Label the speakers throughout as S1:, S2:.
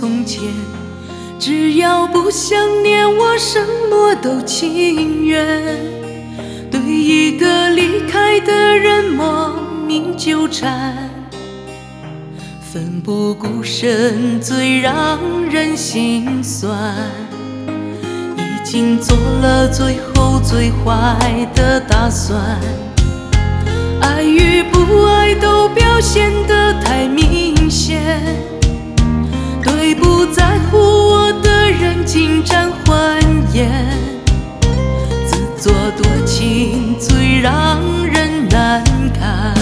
S1: 从前。只要不想念我，什么都情愿。对一个离开的人莫名纠缠，奋不顾身最让人心酸。已经做了最后最坏的打算，爱与不爱都表现得太明显。对不在乎我的人尽展欢颜，自作多情最让人难堪。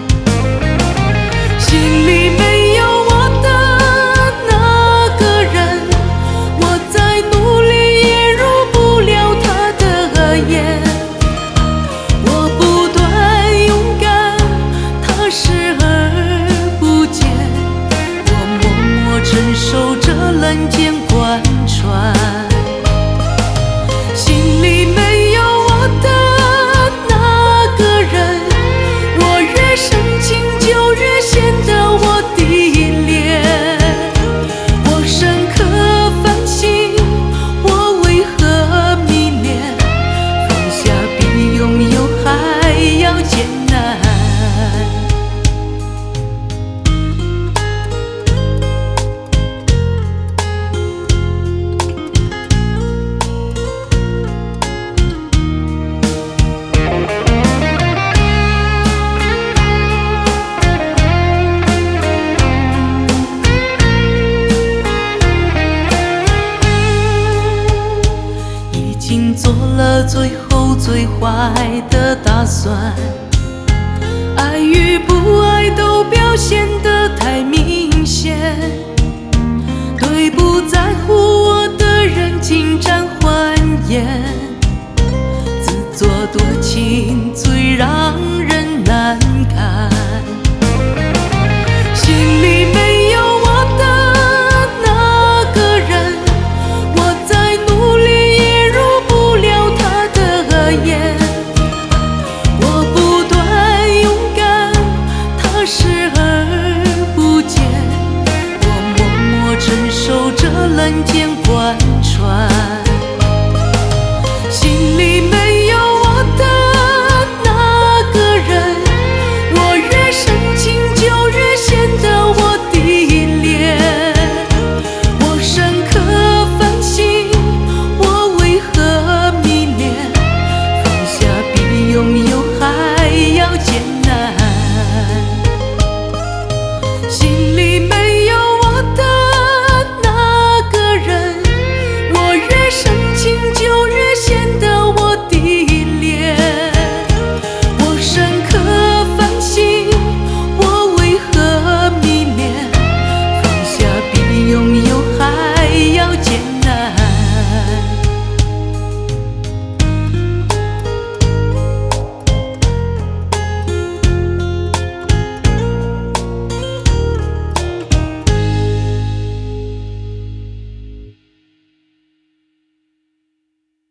S1: 心里没有我的那个人，我再努力也入不了他的眼。我不断勇敢，他视而不见，我默默承受着冷箭贯穿。心里没有我的那个人，我越深情就越显得我低劣。我深刻反省，我为何迷恋，放下比拥有还要艰难。已经做了最后最坏的打算，爱与不爱都表现得太明显。对不在乎